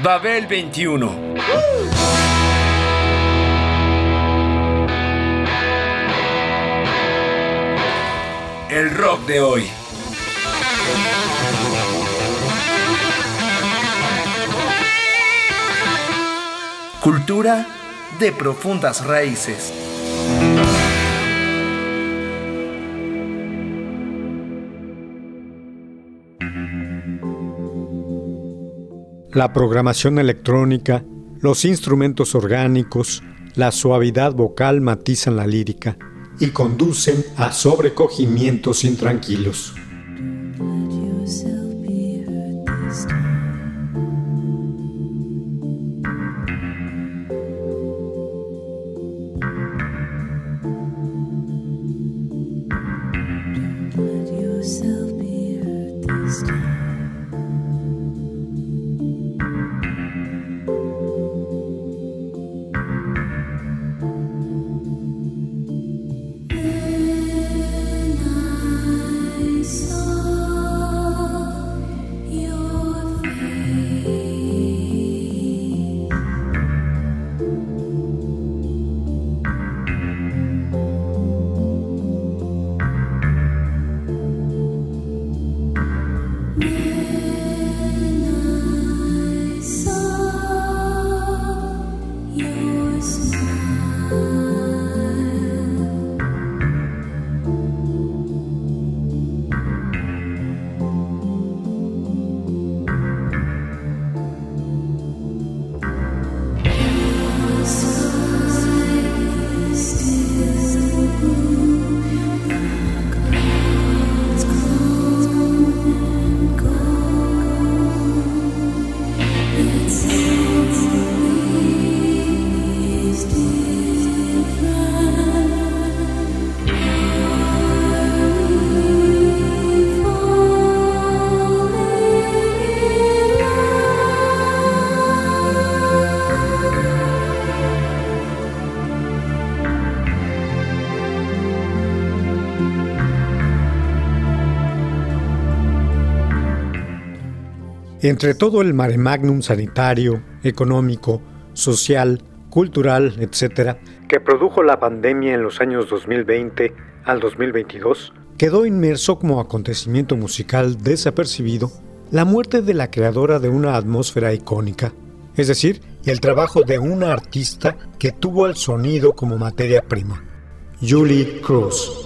Babel 21. El rock de hoy. Cultura de profundas raíces. La programación electrónica, los instrumentos orgánicos, la suavidad vocal matizan la lírica y conducen a sobrecogimientos intranquilos. Entre todo el mare magnum sanitario, económico, social, cultural, etc., que produjo la pandemia en los años 2020 al 2022, quedó inmerso como acontecimiento musical desapercibido la muerte de la creadora de una atmósfera icónica, es decir, el trabajo de una artista que tuvo el sonido como materia prima, Julie Cruz.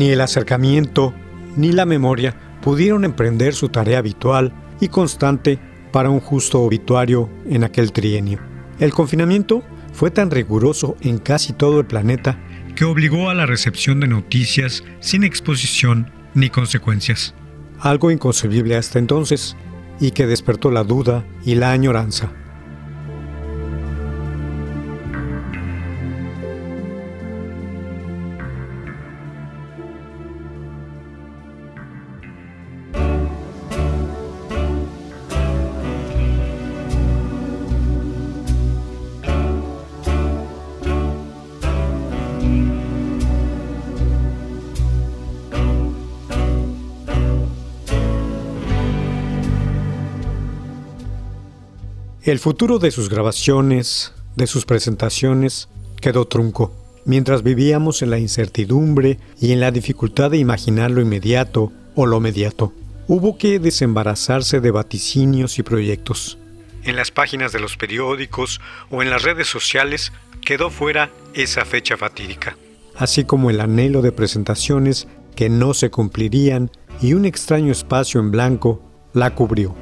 Ni el acercamiento ni la memoria pudieron emprender su tarea habitual y constante para un justo obituario en aquel trienio. El confinamiento fue tan riguroso en casi todo el planeta que obligó a la recepción de noticias sin exposición ni consecuencias. Algo inconcebible hasta entonces y que despertó la duda y la añoranza. El futuro de sus grabaciones, de sus presentaciones, quedó trunco. Mientras vivíamos en la incertidumbre y en la dificultad de imaginar lo inmediato o lo mediato, hubo que desembarazarse de vaticinios y proyectos. En las páginas de los periódicos o en las redes sociales quedó fuera esa fecha fatídica, así como el anhelo de presentaciones que no se cumplirían y un extraño espacio en blanco la cubrió.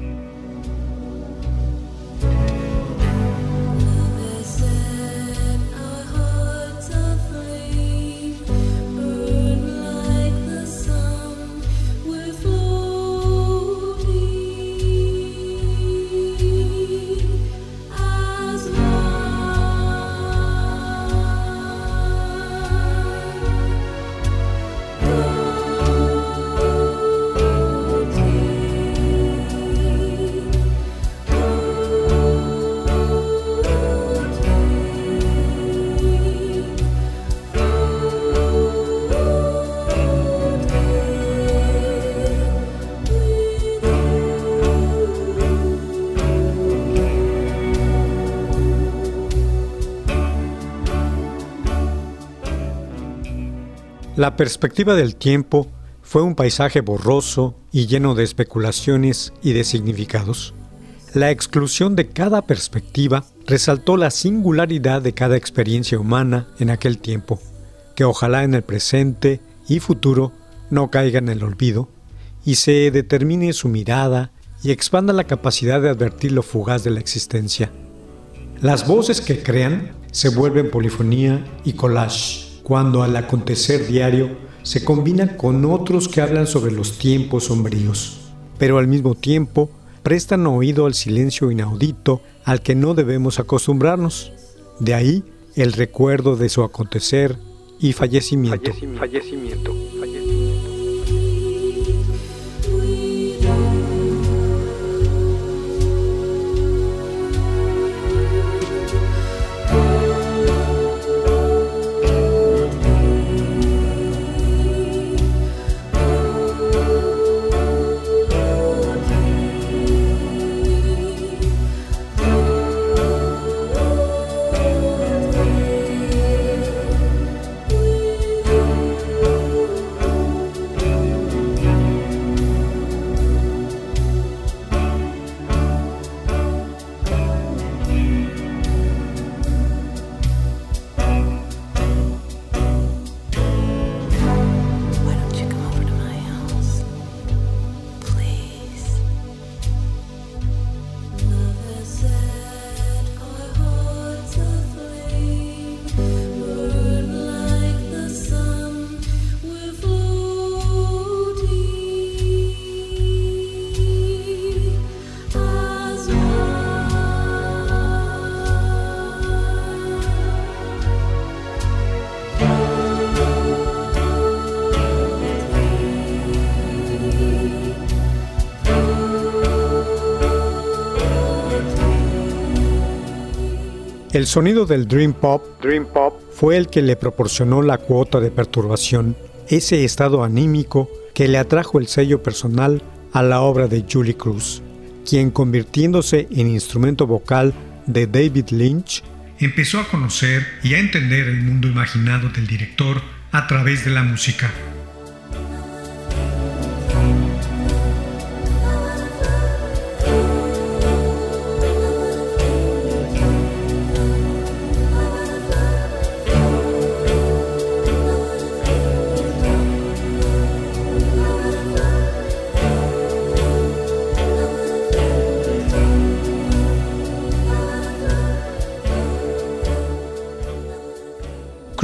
La perspectiva del tiempo fue un paisaje borroso y lleno de especulaciones y de significados. La exclusión de cada perspectiva resaltó la singularidad de cada experiencia humana en aquel tiempo, que ojalá en el presente y futuro no caiga en el olvido y se determine su mirada y expanda la capacidad de advertir lo fugaz de la existencia. Las voces que crean se vuelven polifonía y collage, cuando al acontecer diario se combinan con otros que hablan sobre los tiempos sombríos, pero al mismo tiempo prestan oído al silencio inaudito al que no debemos acostumbrarnos. De ahí el recuerdo de su acontecer y fallecimiento. El sonido del Dream Pop fue el que le proporcionó la cuota de perturbación, ese estado anímico que le atrajo el sello personal a la obra de Julie Cruz, quien, convirtiéndose en instrumento vocal de David Lynch, empezó a conocer y a entender el mundo imaginado del director a través de la música.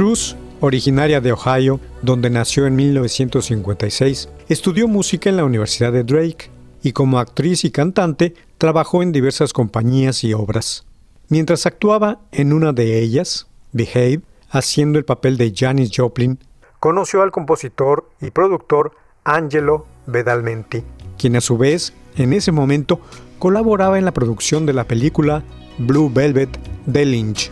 Cruz, originaria de Ohio, donde nació en 1956, estudió música en la Universidad de Drake y como actriz y cantante trabajó en diversas compañías y obras. Mientras actuaba en una de ellas, Behave, haciendo el papel de Janis Joplin, conoció al compositor y productor Angelo Badalamenti, quien a su vez, en ese momento, colaboraba en la producción de la película Blue Velvet de Lynch.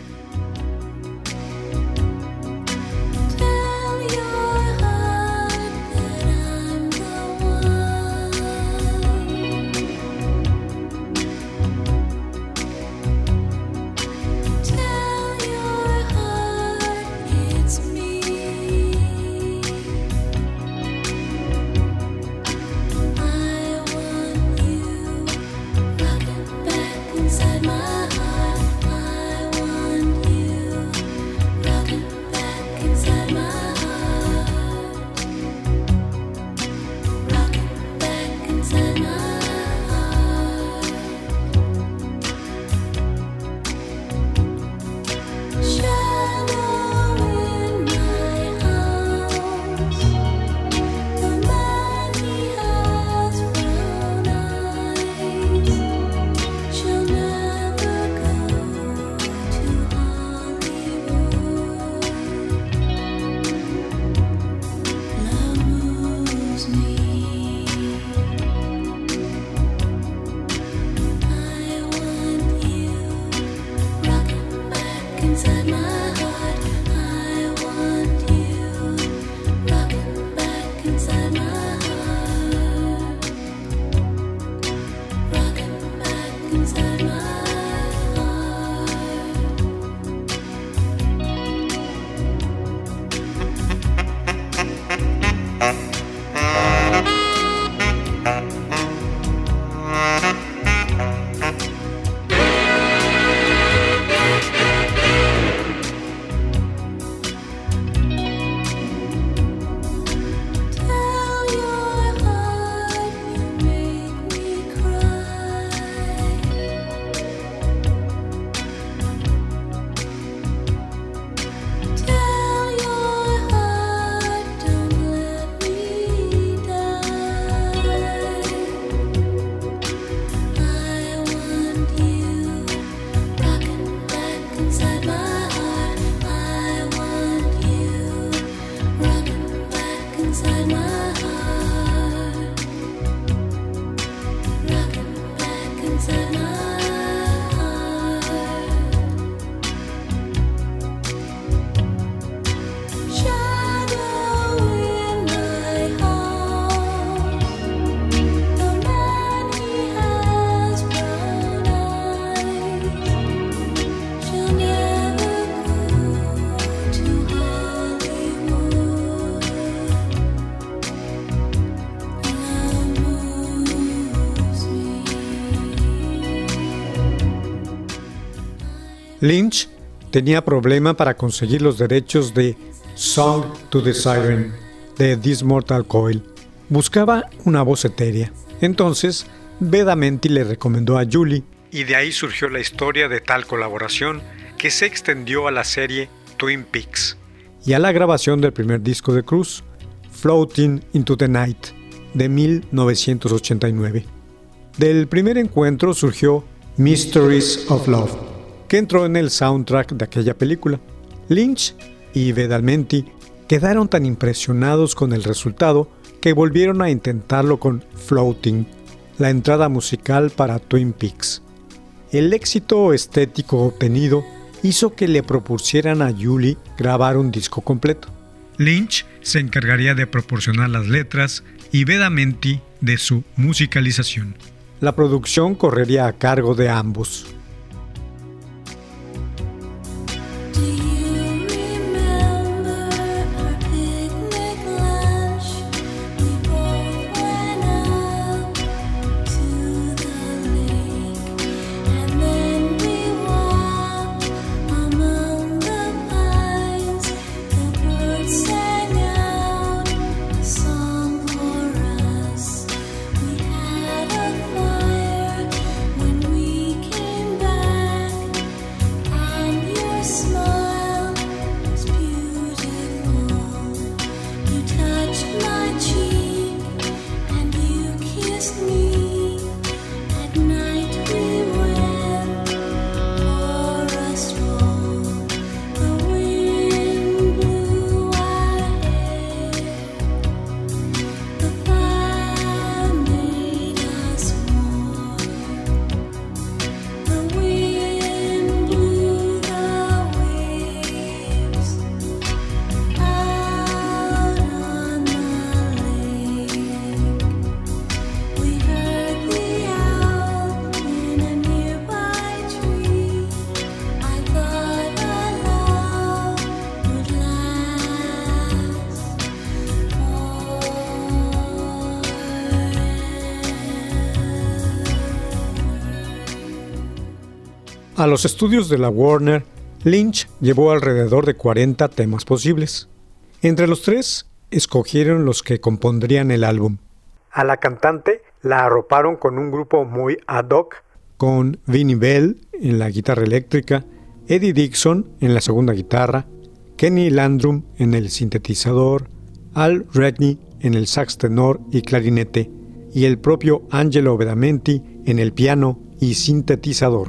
Lynch tenía problema para conseguir los derechos de Song to the Siren de This Mortal Coil. Buscaba una voz etérea. Entonces, Badalamenti le recomendó a Julie, y de ahí surgió la historia de tal colaboración que se extendió a la serie Twin Peaks y a la grabación del primer disco de Cruz, Floating into the Night, de 1989. Del primer encuentro surgió Mysteries of Love, que entró en el soundtrack de aquella película. Lynch y Badalamenti quedaron tan impresionados con el resultado que volvieron a intentarlo con Floating, la entrada musical para Twin Peaks. El éxito estético obtenido hizo que le propusieran a Julie grabar un disco completo. Lynch se encargaría de proporcionar las letras y Badalamenti de su musicalización. La producción correría a cargo de ambos. Came A los estudios de la Warner, Lynch llevó alrededor de 40 temas posibles. Entre los tres, escogieron los que compondrían el álbum. A la cantante la arroparon con un grupo muy ad hoc, con Vinnie Bell en la guitarra eléctrica, Eddie Dixon en la segunda guitarra, Kenny Landrum en el sintetizador, Al Redney en el sax tenor y clarinete, y el propio Angelo Badalamenti en el piano y sintetizador.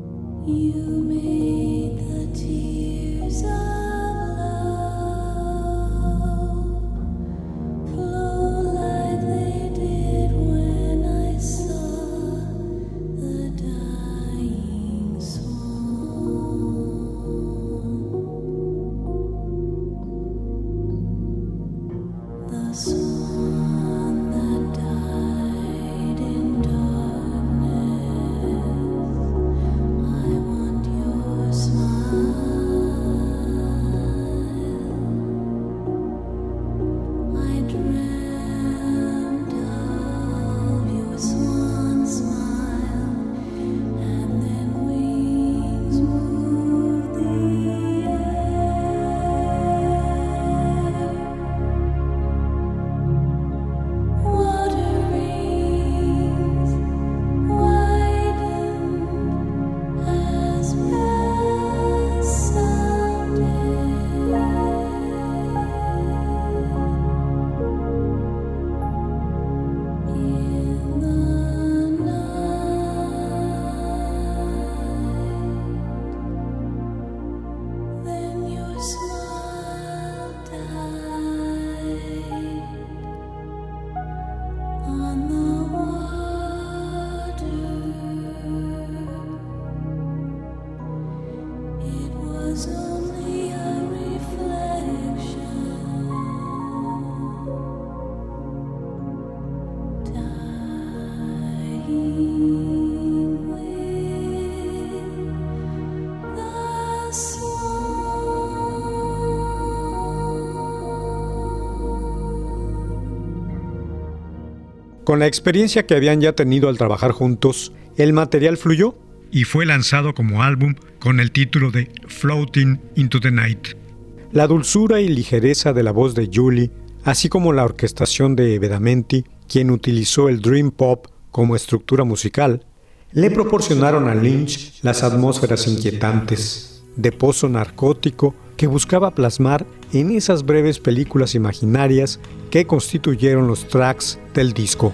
Con la experiencia que habían ya tenido al trabajar juntos, el material fluyó y fue lanzado como álbum con el título de Floating into the Night. La dulzura y ligereza de la voz de Julie, así como la orquestación de Badalamenti, quien utilizó el dream pop como estructura musical, le proporcionaron a Lynch las atmósferas inquietantes de pozo narcótico que buscaba plasmar en esas breves películas imaginarias que constituyeron los tracks del disco.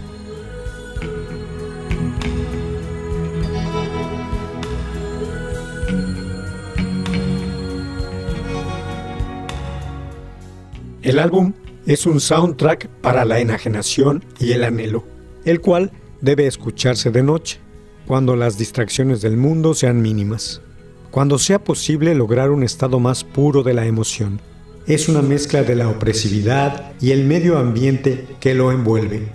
El álbum es un soundtrack para la enajenación y el anhelo, el cual debe escucharse de noche, cuando las distracciones del mundo sean mínimas, cuando sea posible lograr un estado más puro de la emoción. Es una mezcla de la opresividad y el medio ambiente que lo envuelve.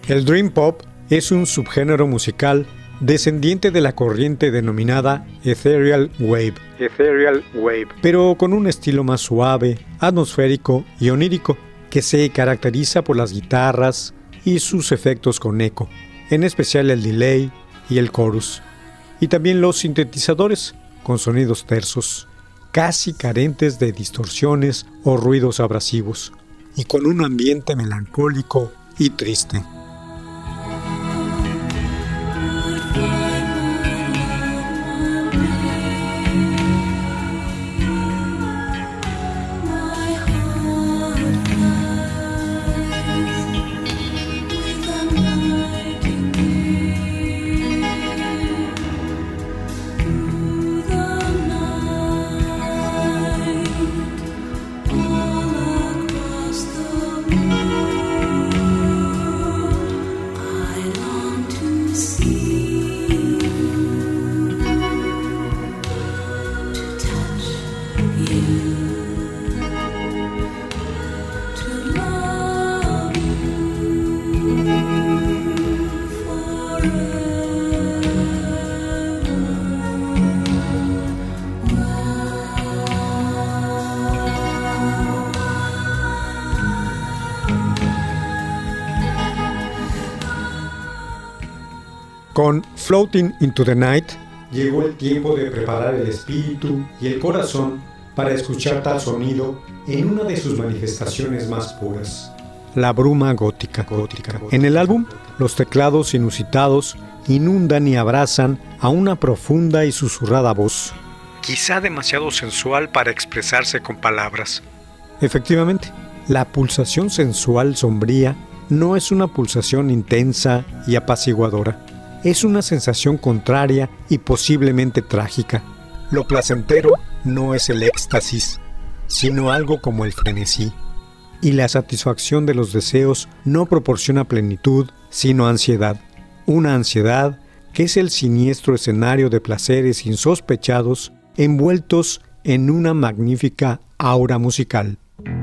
El Dream Pop es un subgénero musical descendiente de la corriente denominada Ethereal Wave, pero con un estilo más suave, atmosférico y onírico, que se caracteriza por las guitarras y sus efectos con eco, en especial el delay y el chorus, y también los sintetizadores con sonidos tersos, casi carentes de distorsiones o ruidos abrasivos, y con un ambiente melancólico y triste. Con Floating into the Night, llegó el tiempo de preparar el espíritu y el corazón para escuchar tal sonido en una de sus manifestaciones más puras, la bruma gótica. En el álbum, los teclados inusitados inundan y abrazan a una profunda y susurrada voz, quizá demasiado sensual para expresarse con palabras. Efectivamente, la pulsación sensual sombría no es una pulsación intensa y apaciguadora. Es una sensación contraria y posiblemente trágica. Lo placentero no es el éxtasis, sino algo como el frenesí. Y la satisfacción de los deseos no proporciona plenitud, sino ansiedad. Una ansiedad que es el siniestro escenario de placeres insospechados envueltos en una magnífica aura musical.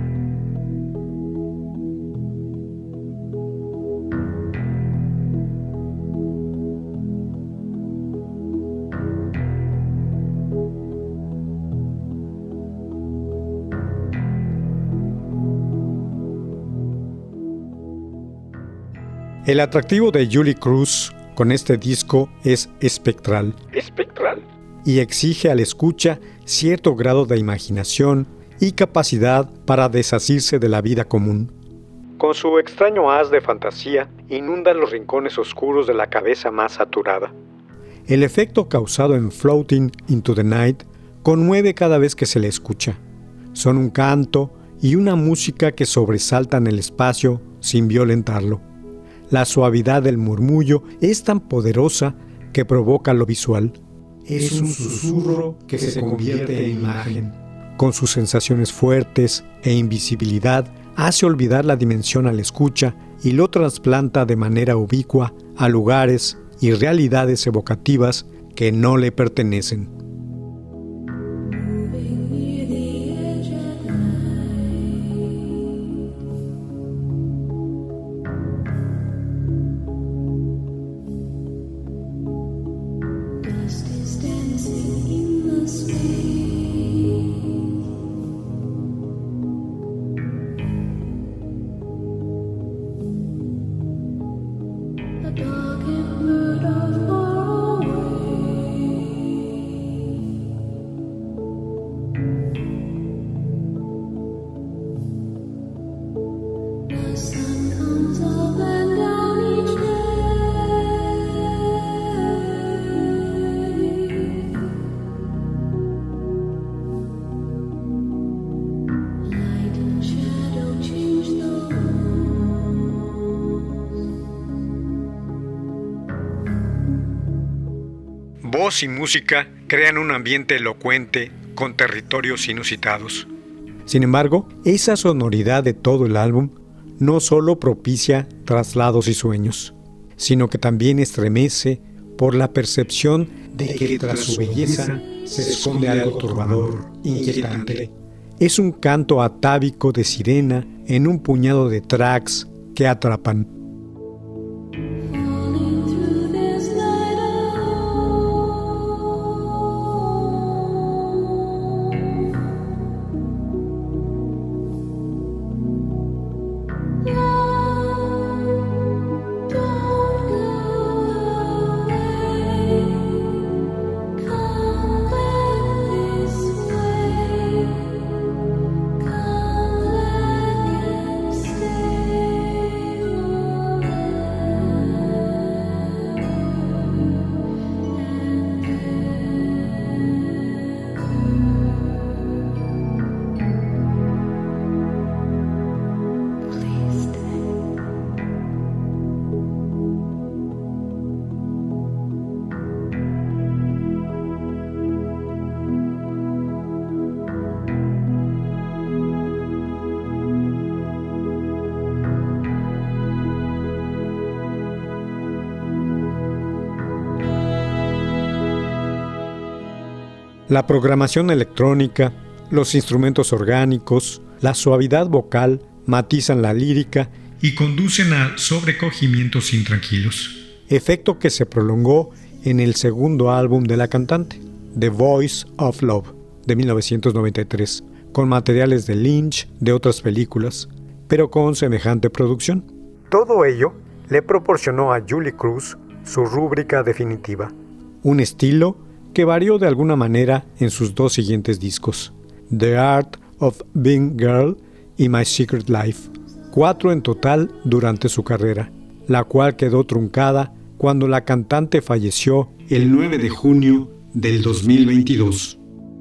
El atractivo de Julie Cruz con este disco es espectral. Y exige al escucha cierto grado de imaginación y capacidad para desasirse de la vida común. Con su extraño haz de fantasía, inunda los rincones oscuros de la cabeza más saturada. El efecto causado en Floating into the Night conmueve cada vez que se le escucha. Son un canto y una música que sobresaltan el espacio sin violentarlo. La suavidad del murmullo es tan poderosa que provoca lo visual. Es un susurro que se convierte en imagen. Con sus sensaciones fuertes e invisibilidad, hace olvidar la dimensión al escucha y lo trasplanta de manera ubicua a lugares y realidades evocativas que no le pertenecen. Voz y música crean un ambiente elocuente con territorios inusitados. Sin embargo, esa sonoridad de todo el álbum no solo propicia traslados y sueños, sino que también estremece por la percepción de que tras su belleza se esconde algo turbador, inquietante. Es un canto atávico de sirena en un puñado de tracks que atrapan. La programación electrónica, los instrumentos orgánicos, la suavidad vocal matizan la lírica y conducen a sobrecogimientos intranquilos, efecto que se prolongó en el segundo álbum de la cantante, The Voice of Love, de 1993, con materiales de Lynch, de otras películas, pero con semejante producción. Todo ello le proporcionó a Julie Cruz su rúbrica definitiva, un estilo que varió de alguna manera en sus dos siguientes discos, The Art of Being Girl y My Secret Life, 4 en total durante su carrera, la cual quedó truncada cuando la cantante falleció el 9 de junio del 2022.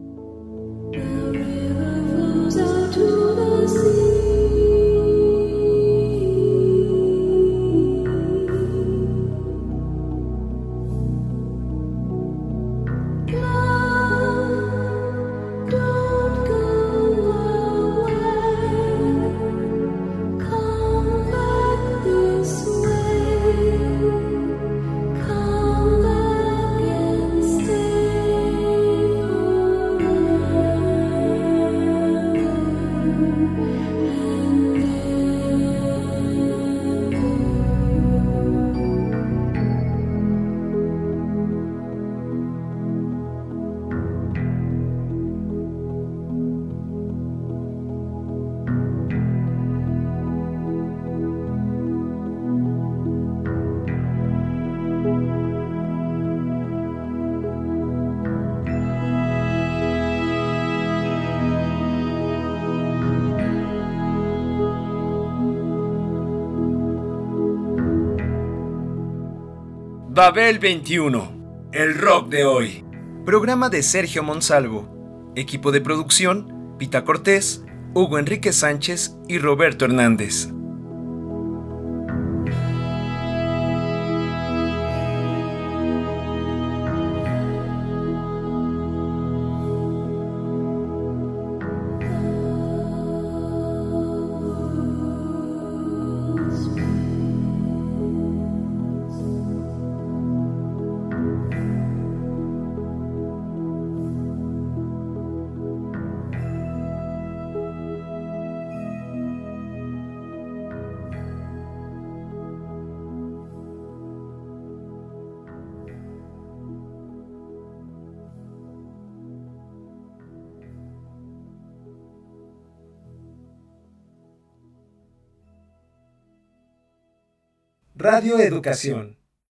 Babel 21, el rock de hoy. Programa de Sergio Monsalvo. Equipo de producción, Pita Cortés, Hugo Enrique Sánchez y Roberto Hernández. Radio Educación.